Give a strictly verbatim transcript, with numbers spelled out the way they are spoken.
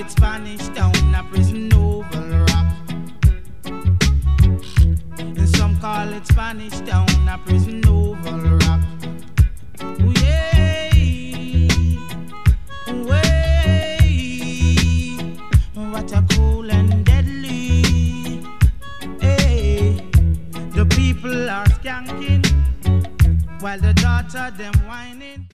it Spanish Town, a prison Oval Rock. And some call it Spanish Town, a prison Oval Rock. Ooh, yeah. Ooh, hey. What a cool and deadly. Hey. The people are skanking while the daughter them whining.